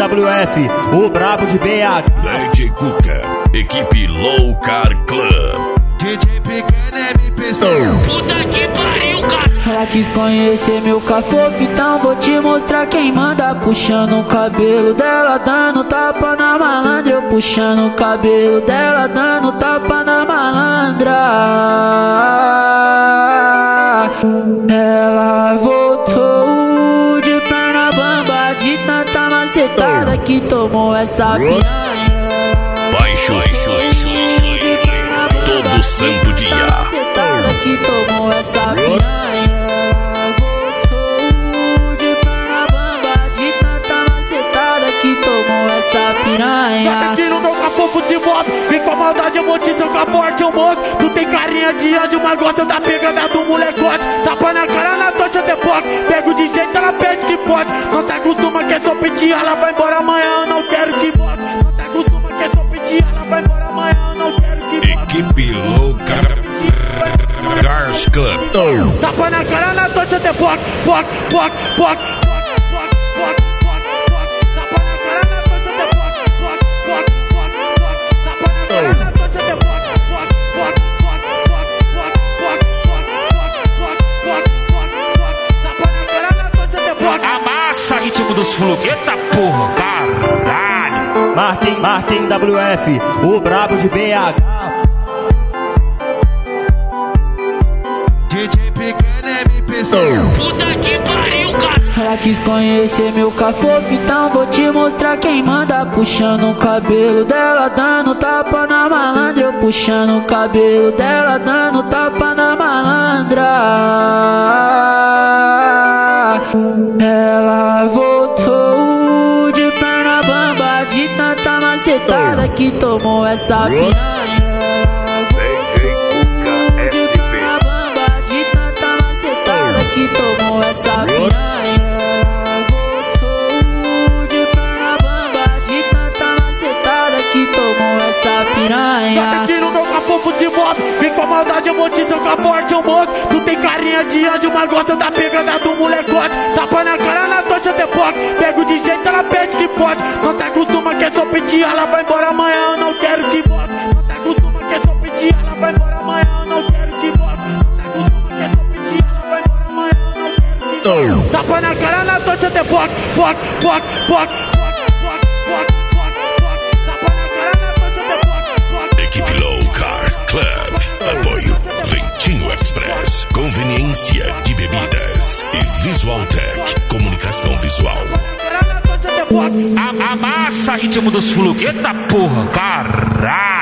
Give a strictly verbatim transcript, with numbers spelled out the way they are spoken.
W F, o brabo de B H. D J Cuca, equipe Low Car Club. D J Pequeno M P C. Puta que pariu, cara. Ela quis conhecer meu cafofo, então vou te mostrar quem manda. Puxando o cabelo dela, dando tapa na malandra. Eu puxando o cabelo dela, dando tapa na malandra. Ela voltou de perna bamba, de tanta macetada que tomou essa piranha. Baixo, todo santo dia. Macetada que tomou essa piranha. Voltou de perna bamba, de tanta macetada que tomou essa piranha. Tá aqui no meu cafofo de mob, vem com a maldade, eu vou te tocar forte, eu moço. Tu tem carinha de anjo, mas gosta da pegada do molecote. Tapa na cara, na tocha de foco. Pego de jeito, ela pede que pode. Não se acostuma, quer só pedir, ela vai embora amanhã, eu não quero que volte. Não se acostuma, quer só pedir, ela vai embora amanhã, eu não quero que volte. Equipe Low Car Cars Club. Tapa na cara, na tocha de foco. Foco, foco, foco. Ritmo dos fluxos, eita porra, caralho. Marquem, marquem W F, o brabo de B H. D J Pequeno M P C. Puta que pariu, cara. Ela quis conhecer meu cafofo, então vou te mostrar quem manda. Puxando o cabelo dela, dando tapa na malandra. Eu puxando o cabelo dela, dando tapa na malandra. Ela voltou de perna bamba, de tanta macetada que tomou essa piranha. Voltou de perna bamba, de tanta macetada que tomou essa piranha. Voltou de perna bamba, de tanta macetada que tomou essa piranha. Tá aqui no meu cafofo de mob, vem com a maldade, eu vou te tocar forte, eu moço. Tu tem carinha de anjo, mas gosta da pegada do molecote. Tapa na cara, na tocha de foco. Pego de jeito, ela pede que pode. Não se acostuma, quer só pedir, ela vai embora amanhã, eu não quero que volte. Não se acostuma, quer só pedir, ela vai embora amanhã, eu não quero que volte. Não se acostuma, quer só pedir, ela vai embora amanhã, eu não quero que volte. Tapa na cara, na tocha de foco. Foco, foco, foco. Equipe Low Car Club. Apoio Ventinho Express. Conveniência de bebidas. E Visualtech. Comunicação visual. Amassa ritmo dos fluxos, eita porra, caralho.